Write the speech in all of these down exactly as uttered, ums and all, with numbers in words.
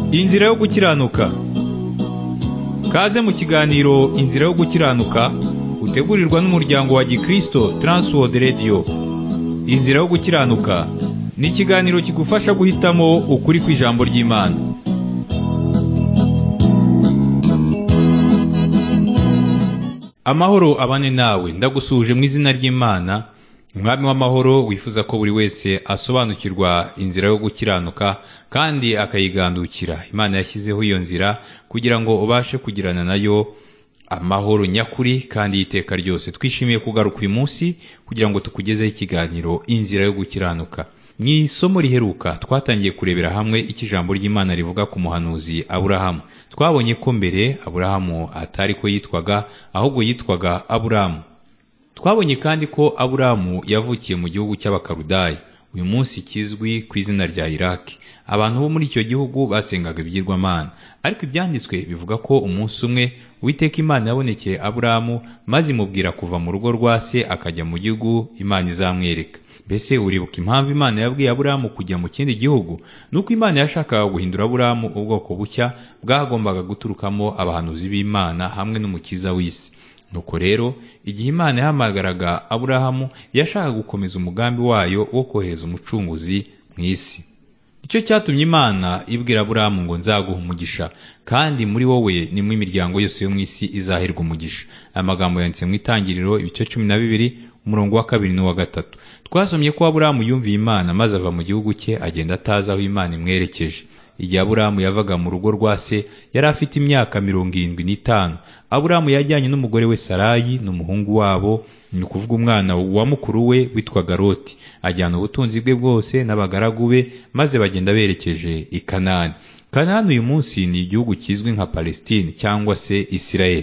Inzira yo gukiranuka. Kaze mu kiganiro Inzira yo gukiranuka utegurirwa n'umuryango wa Gikristo Transworld Radio. Inzira yo gukiranuka ni ikiganiro kigufasha guhitamo ukuri kw'ijambo ry'Imana. Amahoro abane nawe, ndagusuje mu izina ry'Imana. Umwami w'amahoro wifuza ko buri wese asobanukirwa inzira yo gukiranuka kandi akayigandukira. Imana yashyizeho iyo nzira kugira ngo ubashe kugirana nayo amahoro nyakuri kandi y'iteka ryose. Twishimiye kugaruka uyu munsi kugira ngo tukugezeho ikiganiro inzira yo gukiranuka. Mu isomo riheruka twatangiye kurebera hamwe icyo ijambo ry'Imana rivuga ku muhanuzi Aburahamu. Twabonye ko mbere Aburahamu atari ko yitwaga, ahubwo yitwaga Aburamu. Twabonye kandi ko Aburamu yavukiye mu gihugu cy'Abakaludayi, uyu munsi kizwi ku izina rya Iraki. Abantu bo muri icyo gihugu basengaga ibigirwamana, ariko ibyanditswe bivuga ko umunsi umwe Uwiteka Imana yabonekeye Aburamu maze imubwira kuva mu rugo rwa se akajya mu gihugu Imana izamwereka. Mbese uribuka impamvu Imana yabwiye Aburamu kujya mu kindi gihugu? Nuko Imana yashakaga guhindura Aburamu ubwoko bushya bwagombaga guturukamo abahanuzi b'Imana hamwe n'umukiza w'isi. Nuko rero igihe Imana yahamagaraga Aburahamu yashakaga gukomeza umugambi wayo wo kohereza umucunguzi mu isi. Icyo cyatumye Imana ibwira Aburahamu ngo nzaguha umugisha, kandi muri wowe nimwe imiryango yose yo mu isi izahirwa umugisha. Aya magambo yanditse mu Itangiriro ibice cumi na bibiri umurongo wa kabiri n'uwa gatatu. Twasomye ko Aburahamu yumviye Imana maze ava mu gihugu cye agenda atazi aho Imana imwerekeje. Igihe Aburahamu yavaga mu rugo rwa se yari afite imyaka mirongo irindwi n'itanu. Aburahamu yajyanye n'umugore we Sarayi n'umuhungu wabo, ni ukuvuga umwana wa mukuru we witwaga Loti. Ajyana ubutunzi bwe bwose n'abagaragu be maze bagenda berekeje i Kanani. Kanani uyu munsi ni igihugu kizwi nka Palestine cyangwa se Isirayeli.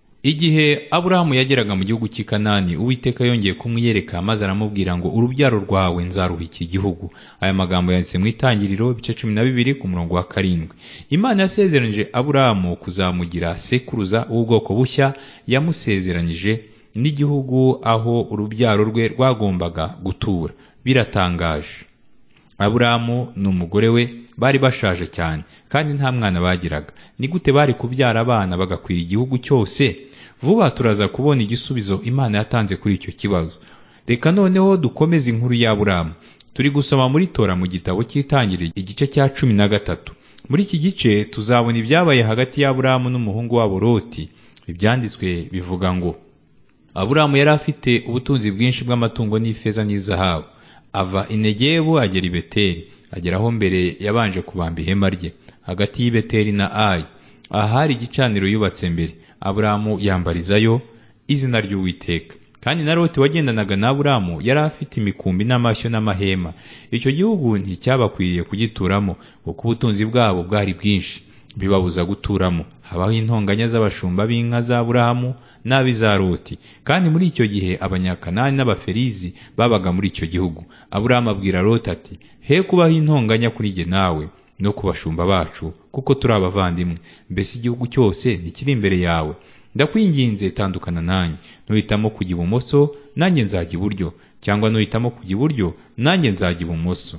Igihe Aburahamu yageraga mu gihugu cy'i Kanani, Uwiteka yongeye kumwiyereka maze aramubwira ngo urubyaro rwawe nzaruha iki gihugu. Aya magambo yanditse mu Itangiriro ibice cumi na bibiri ku murongo wa karindwi. Imana yasezeranije Aburahamu kuzamugira sekuruza w'ubwoko bushya, yamusezeranyije n'igihugu aho urubyaro rwe rwagombaga gutura. Biratangaje. Aburahamu n'umugore we bari bashaje cyane kandi nta mwana bagiraga. Ni gute bari kubyara abana bagakwira igihugu cyose? Vuba turaza kubona igisubizo Imana yatanze kuri icyo kibazo. Reka noneho dukomeze inkuru ya Aburahamu. Turi gusoma muri Tora mu gitabo cy'Itangiriro igice cya cumi na gatatu. Muri iki gice tuzabona ibyabaye hagati ya Aburahamu n'umuhungu wabo Loti. Ibyanditswe bivuga ngo Aburahamu yari afite ubutunzi bwinshi bw'amatungo n'ifeza n'izahabu. Ava i Negebu agera i Beteli, agera aho mbere yabanje kubamba ihema rye hagati y'i Beteli na Ayi. Ahari igicaniro yubatse mbere, Aburahamu yambarizayo izina ry'Uwiteka. Kandi na Loti wagendanaga na Aburahamu yari afite imikumbi n'amashyo n'amahema. Icyo gihugu nticyabakwiriye kugituramo kuko ubutunzi bwabo bwari bwinshi, bibabuza guturamo. Habaho intonganya z'abashumba b'inka za Aburahamu n'ab'iza Loti. Kandi muri icyo gihe Abanyakanani n'Abaferizi babaga muri icyo gihugu. Aburahamu abwira Loti ati, he kubaho intonganya kuri jye nawe no ku bashumba bacu, kuko turi abavandimwe. Mbese igihugu cyose ntikiri imbere yawe? Ndakwinginze tandukana nanjye. Nuhitamo kujya ibumoso nanjye nzajya iburyo, cyangwa nuhitamo kujya iburyo nanjye nzajya ibumoso.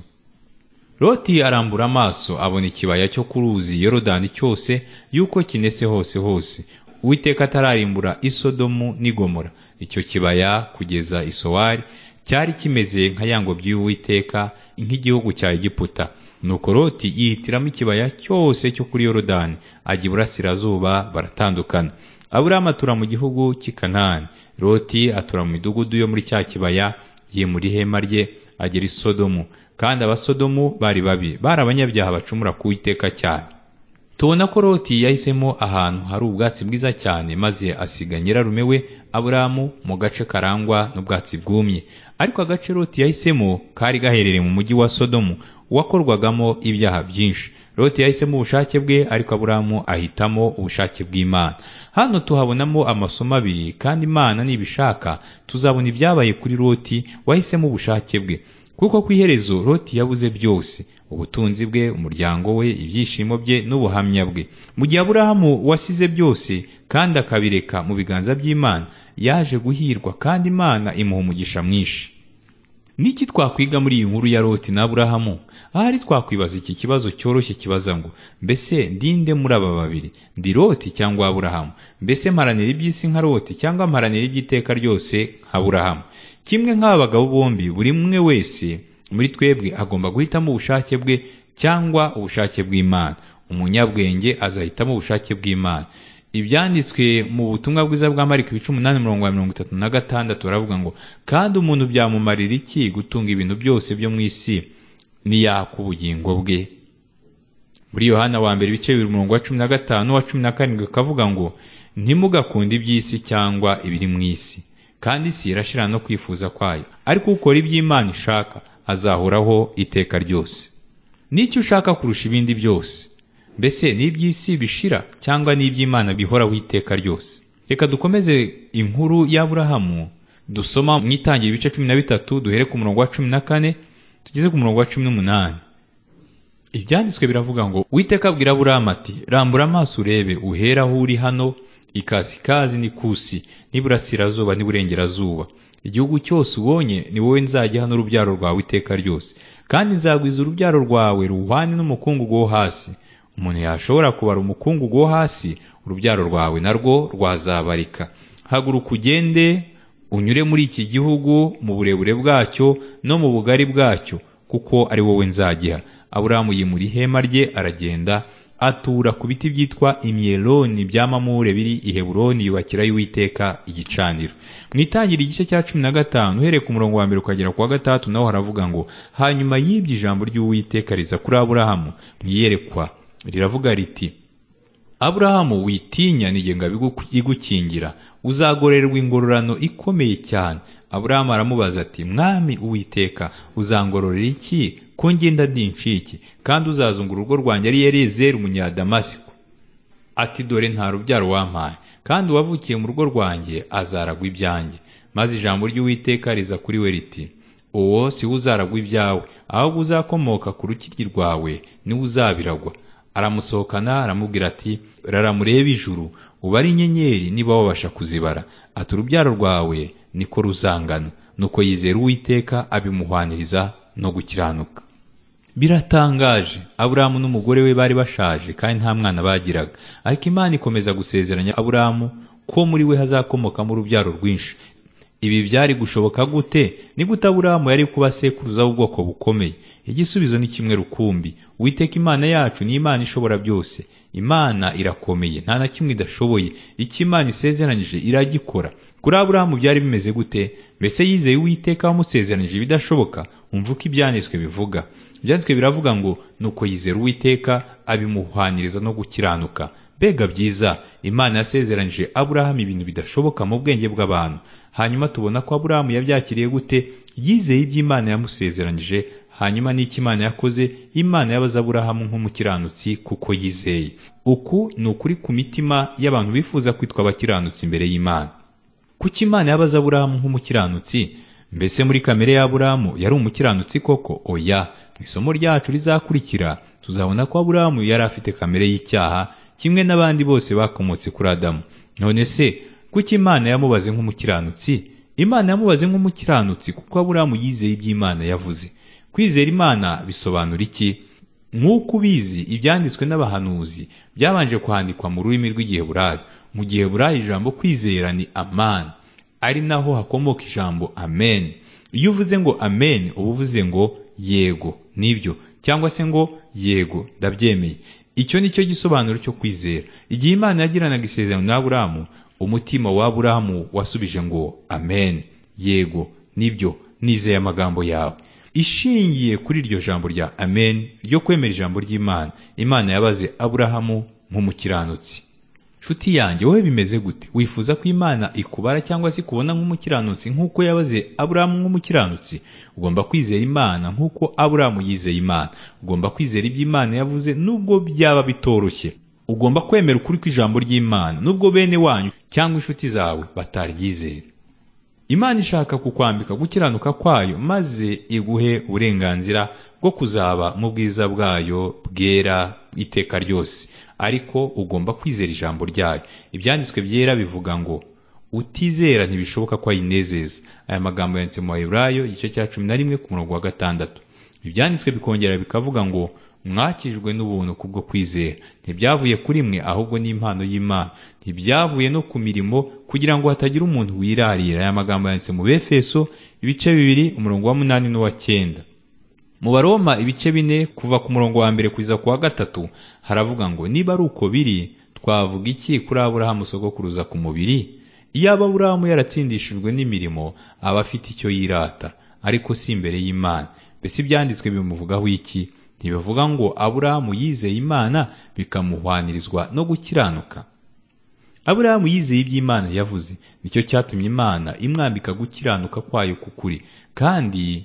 Loti arambura amaso abona ikibaya cyo ku ruzi Yorodani cyose yuko kinese hose hose, Uwiteka atararimbura i Sodomu n'i Gomora. Icyo kibaya kugeza i Sowari cyari kimeze nka ya ngobyi y'Uwiteka, nk'igihugu cya Egiputa. Nuko Loti yihitiramo ikibaya cyose cyo kuri Yorodani, ajya iburasirazuba, baratandukana. Aburahamu atura mu gihugu cy'i Kanani. Loti atura mu midugudu yo muri cya kibaya, yimura ihema rye agera i Sodomu. Kandi Abasodomu bari babi, bari abanyabyaha bacumura ku Uwiteka cyane. Tubona ko Loti yahisemo ahantu hari ubwatsi bwiza cyane, maze asiga nyirarume we Aburahamu mu gace karangwa n'ubwatsi bwumye. Ariko agace Loti yahisemo kari gaherereye mu mujyi wa Sodomu, wakorwagamo ibyaha byinshi. Loti yahisemo ubushake bwe, ariko Aburahamu ahitamo ubushake bw'Imana. Hano tuhabonamo amasomo abiri, kandi Imana nibishaka tuzabona ibyabaye kuri Loti wahisemo ubushake bwe. Kuko ku iherezo Loti yabuze byose, ubutunzi bwe, umuryango we, ibyishimo bye n'ubuhamya bwe. Mu gihe Aburahamu wasize byose kandi akabireka mu biganza by'Imana, yaje guhirwa kandi Imana imuha umugisha mwinshi. Niki twakwiga muri iyi nkuru ya Loti na Aburahamu? Ahari twakwibaza iki kibazo cyoroshye kibaza ngo mbese ndinde muri aba babiri, ndi Loti cyangwa Aburahamu? Mbese mparanira iby'isi nka Loti cyangwa mparanira iby'iteka ryose nka Aburahamu? Kimwe nk'aba bagabo bombi, buri umwe wese muri twebwe agomba guhitamo ubushake bwe cyangwa ubushake bw'Imana. Umunyabwenge azahitamo ubushake bw'Imana. Ibyanditswe mu butumwa bwiza bwa Mariko ibice umunani mirongo mirongo itatu na gatandatu baravuga ngo kandi umuntu byamumarira iki gutunga ibintu byose byo mu isi niyaka ubugingo bwe? Muri Yohana wa mbere ibice bibiri umurongo wa cumi na gatanu wa cumi na karindwi kavuga ngo ntimugakunde iby'isi cyangwa ibiri mu isi, kandi isi irashira no kwifuza kwayo, ariko ukora iby'Imana ishaka azahoraho iteka ryose. N'icyo ushaka kurusha ibindi byose? Mbese n'iby'isi bishira cyangwa n'iby'Imana bihoraho iteka ryose? Reka dukomeze inkuru y'Aburahamu dusoma mu Itangiriro ibice cumi na bitatu duhere ku murongo wa cumi na kane tugeze ku murongo wa cumi n'umunani. Ibyanditswe biravuga ngo Uwiteka abwira Aburahamu ati rambura amaso urebe uhera aho uri hano ikasikazi n'ikusi n'iburasirazuba n'iburengerazuba. Igihugu cyose ubonye ni wowe nzajya hano urubyaro rwawe iteka ryose, kandi nzagwiza urubyaro rwawe ruhwane n'umukungugu wo hasi. Umuntu yashobora kubara umukungugu wo hasi, urubyaro rwawe narwo rwazabarika. Haguruka ugende unyure muri iki gihugu mu burebure bwacyo no mu bugari bwacyo, kuko ari wowe nzagiha. Aburahamu yimura ihema rye aragenda, atura ku biti byitwa imyeloni bya Mamure biri i Heburoni, yubakirayo Uwiteka igicaniro. Mu Itangiriro igice cya cumi na gatanu uhereye ku murongo wa mbere ukagera ku wa gatandatu naho haravuga ngo hanyuma y'ibyo ijambo ry'Uwiteka riza kuri Aburahamu mu iyerekwa riravuga riti Aburahamu witinya, ni jye igukingira, uzagororerwa ingororano ikomeye cyane. Aburahamu aramubaza ati mwami Uwiteka, uzangororera iki ko ngenda ndi incike, kandi uzazungura urugo rwanjye ari Eliyezeri umunyadamasiko? Ati dore nta rubyaro wampaye, kandi uwavukiye mu rugo rwanjye azaragwa ibyanjye. Maze ijambo ry'Uwiteka riza kuri we riti uwo si we uzaragwa ibyawe, ahubwo uzakomoka ku rukiryi rwawe niwe uzabiragwa. Aramusohokana aramubwira ati rara murebe ijuru ubare inyenyeri niba wabasha kuzibara. Ati urubyaro rwawe niko ruzangana. Nuko yizera Uwiteka abimuhwaniriza no gukiranuka. Biratangaje, Aburahamu n'umugore we bari bashaje kandi nta mwana bagiraga, ariko Imana ikomeza gusezeranya Aburahamu ko muri we hazakomokamo urubyaro rwinshi. Ibi byari gushoboka gute? Ni gute Aburahamu yari kuba sekuruza w'ubwoko bukomeye? Igisubizo ni kimwe rukumbi. Uwiteka Imana yacu ni Imana ishobora byose. Imana irakomeye, nta na kimwe idashoboye. Icyo Imana isezeranyije iragikora. Kuri Aburahamu byari bimeze gute? Mbese yizeye Uwiteka wamusezeranyije ibidashoboka? Umva uko ibyanditswe bivuga. Ibyanditswe biravuga ngo nuko yizera Uwiteka abimuhwaniriza no gukiranuka. Bega byiza, Imana yasezeranyije Aburahamu ibintu bidashoboka mu bwenge bw'abantu. Hanyuma tubona ko Aburahamu yabyakiriye gute? Yizeye iby'Imana yamusezeranyije. Hanyuma n'iki Imana yakoze? Imana yabaza Aburahamu nk'umukiranutsi kuko yizeye. Uku ni ukuri ku mitima y'abantu bifuza kwitwa abakiranutsi imbere y'Imana. Kuki Imana yabaza Aburahamu nk'umukiranutsi? Mbese muri kamere ya Aburahamu yari umukiranutsi koko? Oya. Mu isomo ryacu rizakurikira tuzabona ko Aburahamu yari afite kamere y'icyaha kimwe n'abandi bose bakomotse kuri Adamu. None se kuki Imana yamubaze nk'umukiranutsi? Imana yamubaze nk'umukiranutsi kuko Aburahamu yizeye iby'Imana yavuze. Kwizera Imana bisobanura iki? Nk'uko ubizi, ibyanditswe n'abahanuzi byabanje kwandikwa mu rurimi rw'Igiheburayo. Mu Giheburayo ijambo kwizera ni aman, ari naho hakomoka ijambo amen. Iyo uvuze ngo amen uba uvuze ngo yego nibyo, cyangwa se ngo yego ndabyemeye. Icyo ni cyo gisobanuro cyo kwizera. Igihe Imana yagiranaga isezerano na Aburahamu, umutima wa Aburahamu wasubije ngo amen, yego nibyo, nizeye amagambo yawe. Ishingiye kuri iryo jambo rya amen ryo kwemera ijambo ry'Imana, Imana yabaze Aburahamu nk'umukiranutsi. Nshuti yanjye, wowe bimeze gute? Wifuza ko Imana ikubara cyangwa se ikubona nk'umukiranutsi nk'uko yabaze Aburahamu nk'umukiranutsi? Ugomba kwizera Imana nk'uko Aburahamu yizeye Imana. Ugomba kwizera iby'Imana yavuze nubwo byaba bitoroshye. Ugomba kwemera ukuri kw'ijambo ry'Imana nubwo bene wanyu cyangwa inshuti zawe bataryizera. Imana ishaka kukwambika gukiranuka kwayo maze iguhe uburenganzira bwo kuzaba mu bwiza bwayo bwera iteka ryose. Ariko ugomba kwizera ijambo ryayo. Ibyanditswe byera bivuga ngo utizera ntibishoboka ko ayinezeza. Aya magambo yanditse mu Baheburayo igice cya cumi na rimwe ku murongo wa gatandatu. Ibyanditswe bikongera bikavuga ngo mwakijwe n'ubuntu kubwo kwizera, ntibyavuye kuri mwe ahubwo ni impano y'Imana, ntibyavuye no ku mirimo kugira ngo hatagira umuntu wirarira. Aya magambo yanditse mu Befeso ibice bibiri umurongo wa munani n'uwa cyenda. Mu Baroma ibice bine kuva ku murongo wa mbere kugeza ku wa gatatu haravuga ngo niba ari uko biri twavuga iki kuri Aburahamu sogokuruza ku mubiri? Iyaba Aburahamu yaratsindishijwe n'imirimo aba afite icyo yirata, ariko si imbere y'Imana. Mbese ibyanditswe bimuvugaho iki? Ntibivuga ngo Aburahamu yizeye Imana bikamuhwanirizwa no gukiranuka? Aburahamu yizeye iby'Imana yavuze, nicyo cyatumye Imana imwambika gukiranuka kwayo k'ukuri. Kandi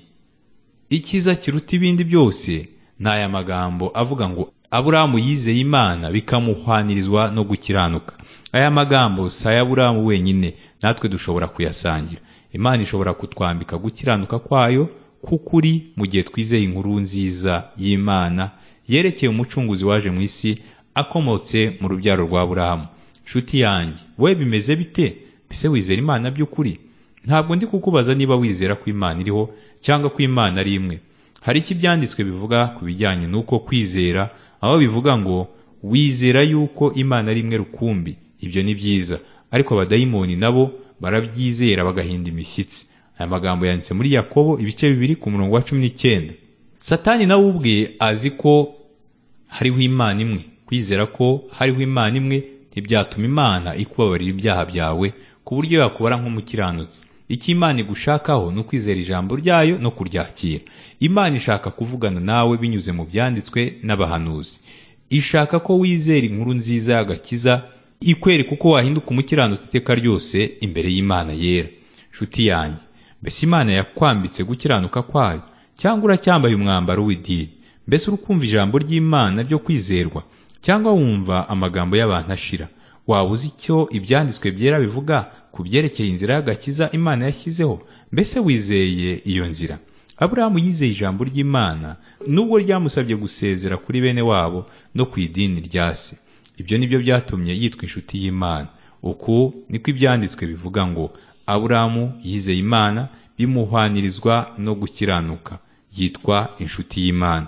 icyiza kiruta ibindi byose ni aya magambo avuga ngo Aburahamu yizeye Imana bikamuhwanirizwa no gukiranuka. Aya magambo si aya Aburahamu wenyine, natwe dushobora kuyasangira. Imana ishobora kutwambika gukiranuka kwayo k'ukuri mu gihe twizeye inkuru nziza y'Imana yerekeye umucunguzi waje mu isi akomotse mu rubyaro rwa Aburahamu. Nshuti yanjye, we bimeze bite? Mbese wizera Imana by'ukuri? Ntabwo ndi kukubaza niba wizera ko Imana iriho cyangwa ko Imana ari imwe. Hari iki byanditswe bivuga ku bijyanye n'uko kwizera, aho bivuga ngo wizera yuko Imana ari imwe rukumbi. Ibyo ni byiza, ariko abadayimoni nabo barabyizera bagahinda imishyitsi. Aya magambo yanditse muri Yakobo ibice bibiri ku murongo wa cumi n'icyenda. Satani nawe ubwe azi ko hariho Imana imwe. Kwizera ko hariho Imana imwe ntibyatuma Imana ikubabarira ibyaha byawe ku buryo yakubara nk'umukiranutsi. Icyo Imana igushakaho ni ukwizera ijambo ryayo no kuryakira. Imana ishaka kuvugana nawe binyuze mu byanditswe n'abahanuzi. Ishaka ko wizera inkuru nziza y'agakiza ikwereka uko wahinduka umukiranutsi iteka ryose imbere y'Imana yera. Nshuti yanjye, mbese Imana yakwambitse gukiranuka kwayo cyangwa uracyambaye umwambaro w'idini? Mbese urukumva ijambo ry'Imana ryo kwizerwa cyangwa wumva amagambo y'abantu ashira? Waba uzi icyo ibyanditswe byera bivuga ku byerekeye inzira y'agakiza Imana yashyizeho? Mbese wizeye iyo nzira? Aburahamu yizeye ijambo ry'Imana nubwo ryamusabye gusezera kuri bene wabo no ku idini rya se. Ibyo nibyo byatumye yitwa inshuti y'Imana. Uku niko ibyanditswe bivuga ngo Aburahamu yizeye Imana bimuhwanirizwa no gukiranuka, yitwa inshuti y'Imana.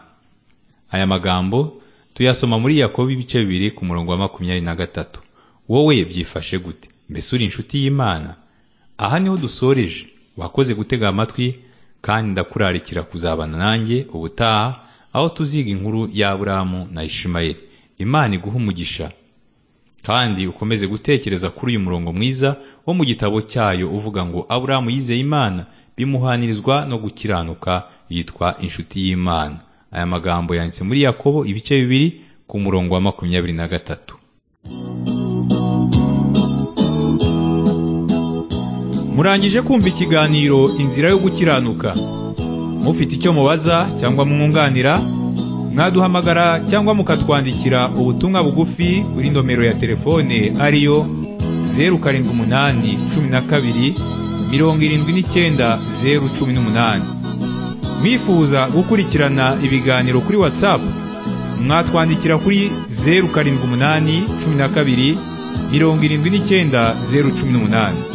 Aya magambo tuyasoma muri Yakobo ibice bibiri ku murongo wa makumyabiri na gatatu. Wowe byifashe gute? Mbese uri inshuti y'Imana? Aha niho dusoreje. Wakoze gutega amatwi, kandi ndakurarikira kuzabana nanjye ubutaha aho tuziga inkuru ya Aburahamu na Ishimayeli. Imana iguha umugisha, kandi ukomeze gutekereza kuri uyu murongo mwiza wo mu gitabo cyayo uvuga ngo Aburahamu yizeye Imana bimuhanirizwa no gukiranuka, yitwa inshuti y'Imana. Aya magambo yanditse muri Yakobo ibice bibiri ku murongo wa makumyabiri na gatatu. Murangije kumva ikiganiro Inzira yo gukiranuka. Mufite icyo mubaza cyangwa mwunganira, mwaduhamagara cyangwa mukatwandikira ubutumwa bugufi kuri nomero ya telefone ariyo zeru karindwi umunani cumi na kabiri mirongo irindwi n'icyenda zeru cumi n'umunani. Mwifuza gukurikirana ibiganiro kuri WhatsApp, mwatwandikira kuri zeru karindwi umunani cumi na kabiri mirongo irindwi n'icyenda zeru cumi n'umunani.